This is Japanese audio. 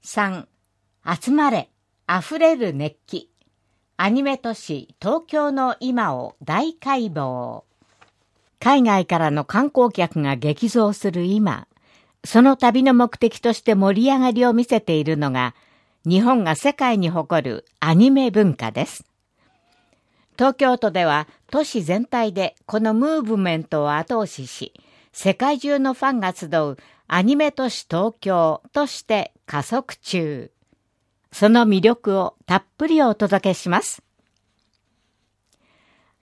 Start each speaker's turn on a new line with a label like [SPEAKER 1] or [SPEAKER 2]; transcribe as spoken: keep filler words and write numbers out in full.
[SPEAKER 1] さん、集まれ、溢れる熱気。アニメ都市東京の今を大解剖。海外からの観光客が激増する今、その旅の目的として盛り上がりを見せているのが、日本が世界に誇るアニメ文化です。東京都では都市全体でこのムーブメントを後押しし、世界中のファンが集うアニメ都市東京として加速中。その魅力をたっぷりお届けします。